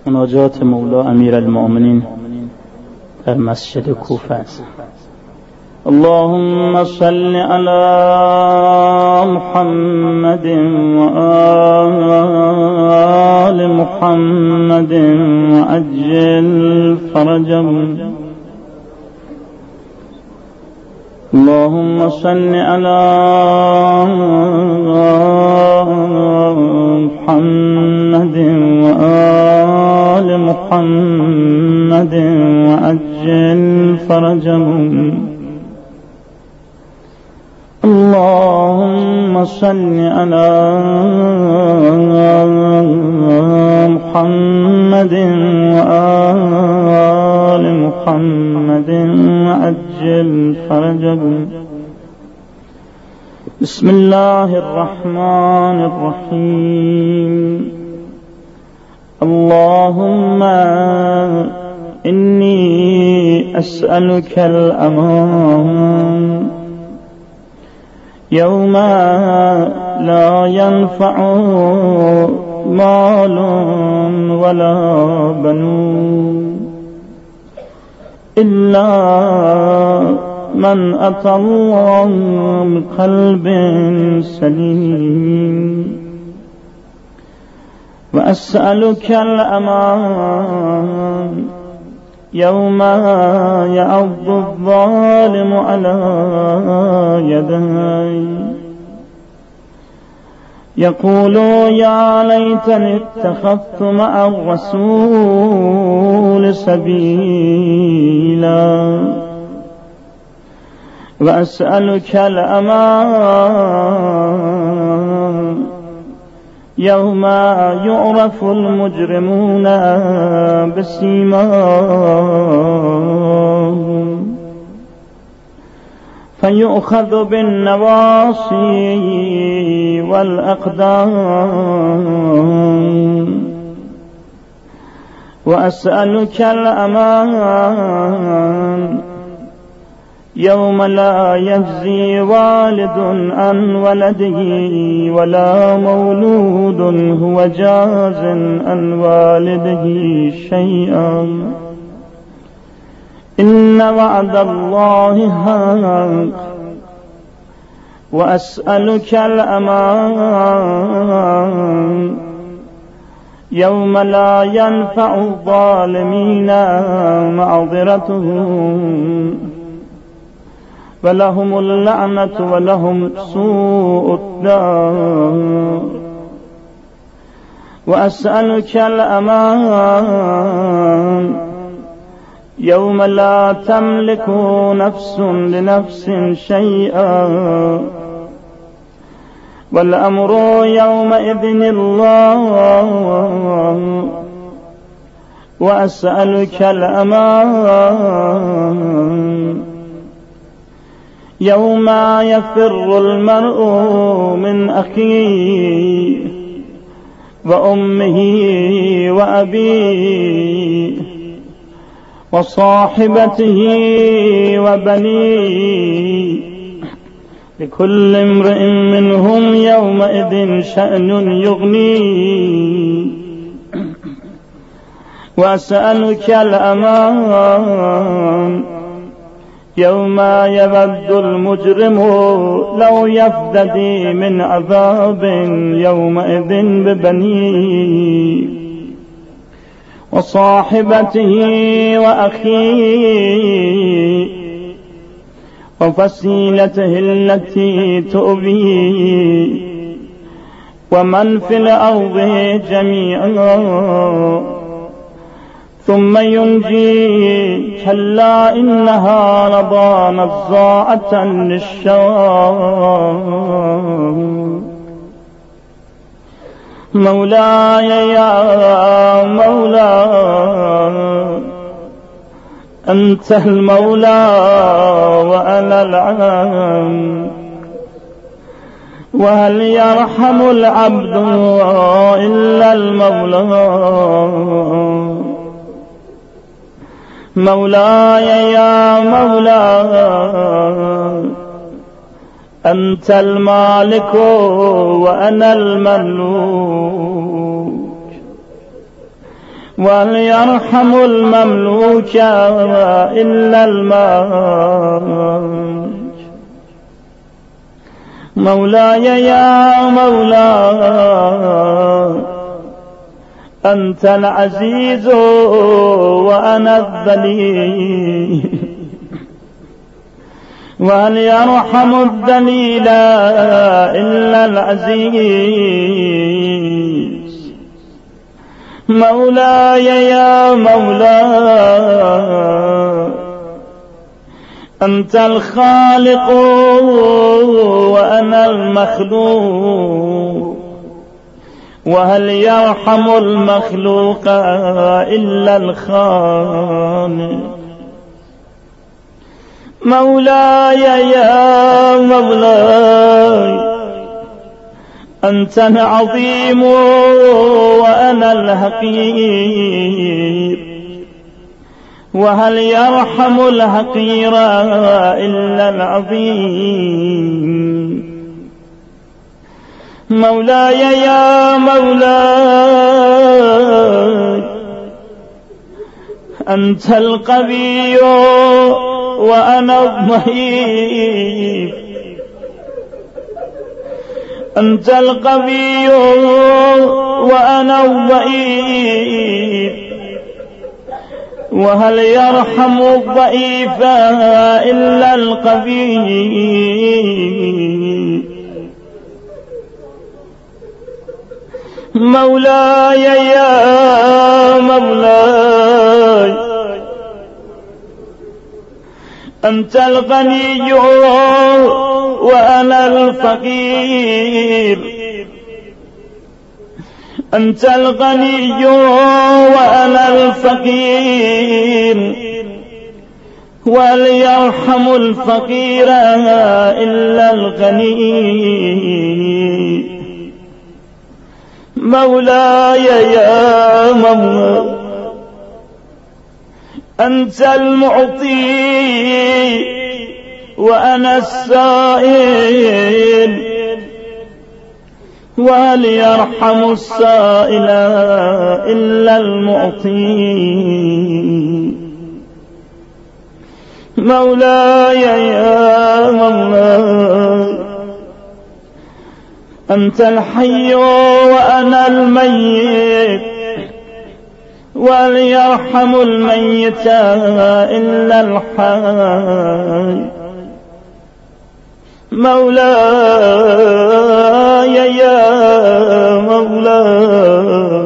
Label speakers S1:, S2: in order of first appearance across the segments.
S1: مناجات مولا امیر المؤمنین در مسجد کوفه است. اللهم صل على محمد وآل محمد وعجل فرجهم. اللهم صل على محمد وآل محمد وعجل فرجهم. اللهم صل على محمد وآل محمد وعجل فرجهم. بسم الله الرحمن الرحيم. اللهم إني أسألك الأمان يوم لا ينفع مال ولا بنون إلا من أتى الله بقلب سليم. وأسألك الأمان يوم يعض الظالم على يديه يقول يا ليتني اتخذت مع الرسول سبيلا. وأسألك الأمان يوم يعرف المجرمون بسيماهم فيؤخذ بالنواصي والأقدام. وأسألك الأمان يوم لا يجزي والد عن ولده ولا مولود هو جاز عن والده شيئا إن وعد الله حق. وأسألك الأمان يوم لا ينفع الظالمين معذرتهم ولهم اللعنة ولهم سوء الدار. وأسألك الأمان يوم لا تملك نفس لنفس شيئا والأمر يومئذ الله. وأسألك الأمان يوم يفر المرء من أخيه وأمه وأبيه وصاحبته وبنيه لكل امرئ منهم يومئذ شأن يغنيه. وأسألك الأمان يوم يود المجرم لو يفتدي من عذاب يومئذ ببنيه وصاحبته وأخيه وفصيلته التي تؤويه ومن في الأرض جميعا ثم ينجي كلا إنها لظى نزاعة للشوى. مولاي يا مولاي أنت المولى وأنا العبد وهل يرحم العبد إلا المولى. مولاي يا مولاي أنت المالك وأنا المملوك وهل يرحم المملوك إلا المالك. مولاي يا مولاي أنت العزيز وأنا الذليل، وهل يرحم الذليل إلا العزيز. مولاي يا مولاي أنت الخالق وأنا المخلوق، وهل يرحم المخلوق إلا الخالق. مولاي يا مولاي أنت العظيم وأنا الحقير، وهل يرحم الحقير إلا العظيم. مولاي يا مولاي أنت القوي وأنا الضعيف، أنت القوي وأنا الضعيف، وهل يرحم الضعيف إلا القوي. مولاي يا مولاي أنت الغني وأنا الفقير، أنت الغني وأنا الفقير، وهل يرحم الفقير إلا الغني. مولاي يا مولاي أنت المعطي وأنا السائل، وهل يرحم السائل إلا المعطي. مولاي يا مولاي أنت الحي وأنا الميت، وهل يرحم الميت إلا الحي. مولاي يا مولاي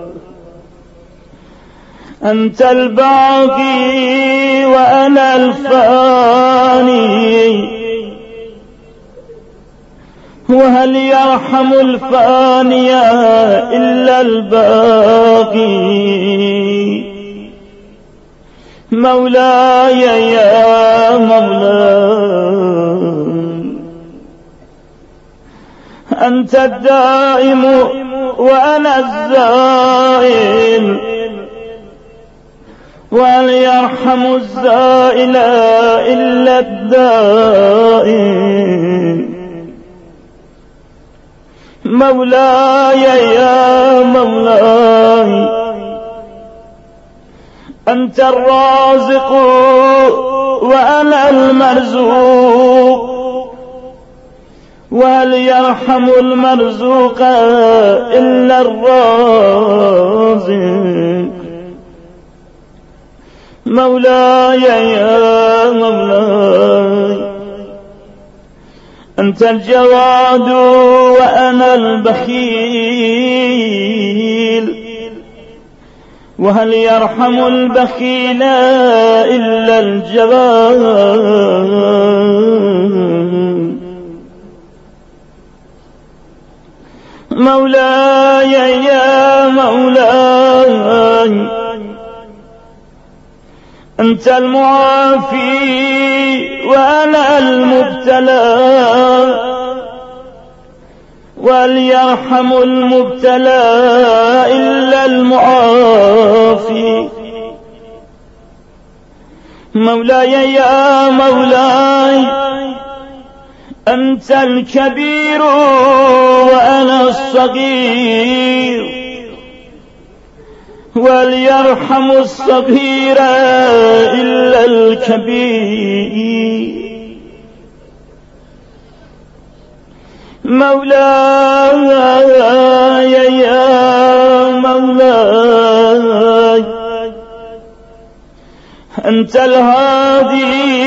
S1: أنت الباقي وأنا الفاني، وهل يرحم الفاني إلا الباقي. مولاي يا مولاي أنت الدائم وأنا الزائل، وهل يرحم الزائل إلا الدائم. مولاي يا مولاي أنت الرازق وأنا المرزوق، وهل يرحم المرزوق إلا الرازق. مولاي يا مولاي أنت الجواد وأنا البخيل، وهل يرحم البخيل إلا الجواد. مولاي يا مولاي أنت المعافي وأنا المبتلى، وهل يرحم المبتلى إلا المعافي. مولاي يا مولاي أنت الكبير وأنا الصغير، وليرحم الصغير إلا الكبير. مولاي يا مولاي أنت الهادي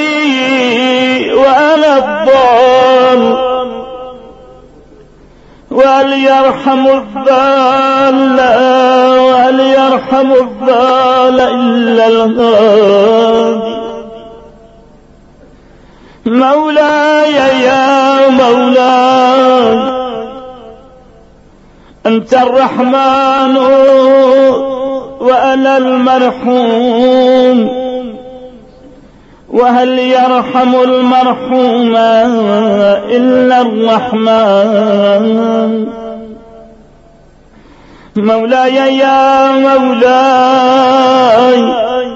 S1: وأنا الضال، وليرحم الضال وليرحم الضال إلا الهادي. مولاي يا مولاي أنت الرحمن وأنا المرحوم، وهل يرحم المرحوم إلا الرحمن. مولاي يا مولاي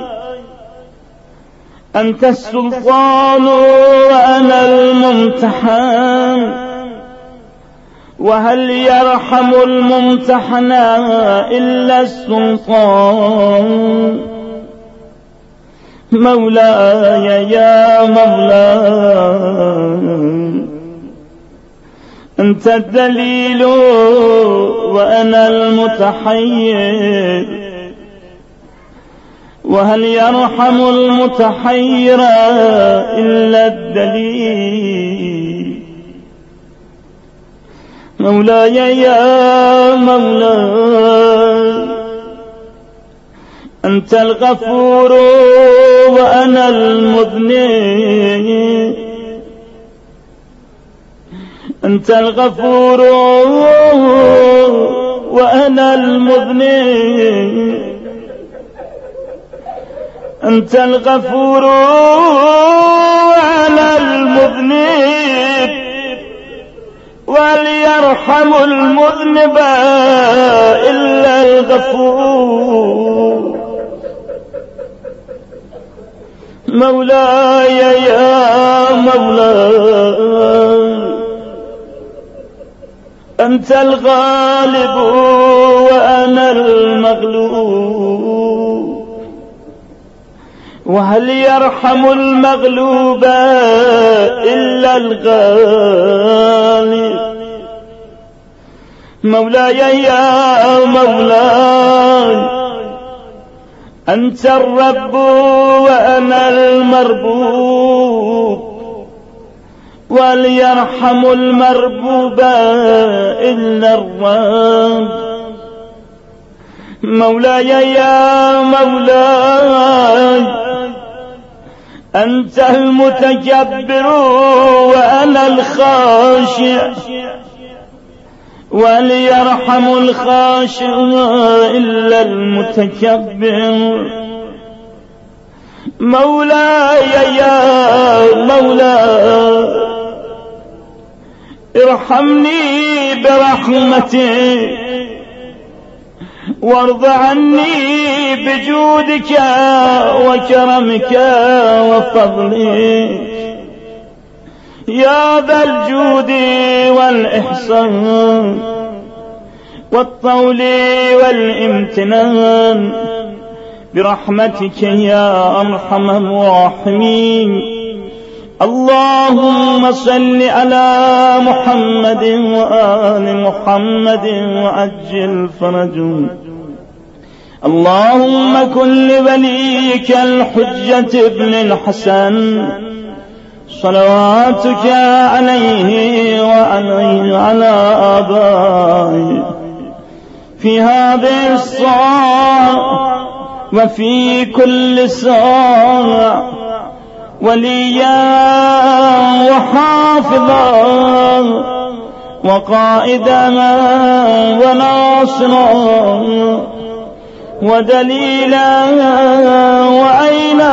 S1: أنت السلطان وأنا الممتحن، وهل يرحم الممتحن إلا السلطان. مولاي يا مولاي أنت الدليل وأنا المتحير، وهل يرحم المتحير إلا الدليل. مولاي يا مولاي أنت الغفور وأنا المذنب، أنت الغفور وأنا المذنب، أنت الغفور وأنا المذنب، وليرحم المذنب إلا الغفور. مولاي يا مولاي أنت الغالب وأنا المغلوب، وهل يرحم المغلوب إلا الغالب. مولاي يا مولاي أنت الرب وأنا المربوب، وليرحم المربوب إلا الرب. مولاي يا مولاي أنت المتكبر وأنا الخاشع، وليرحم الخاشع إلا المتكبر. مولاي يا مولاي ارحمني برحمتك، وارض عني بجودك وكرمك وفضلك يا ذا الجود والإحسان والطول والامتنان، برحمتك يا أرحم الراحمين. اللهم صل على محمد وآل محمد وعجل فرجهم. اللهم كن لوليك الحجة ابن الحسن صلواتك عليه وعلى آبائه في هذه الساعة وفي كل ساعة وليا وحافظا وقائدا وناصرا ودليلا وعينا،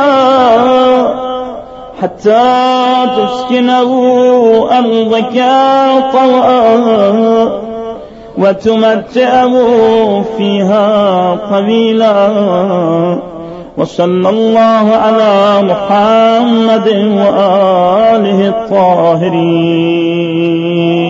S1: حتى تسكنه أرضك طوعا وتمتعه فيها طويلا. وصلى الله على محمد وآله الطاهرين.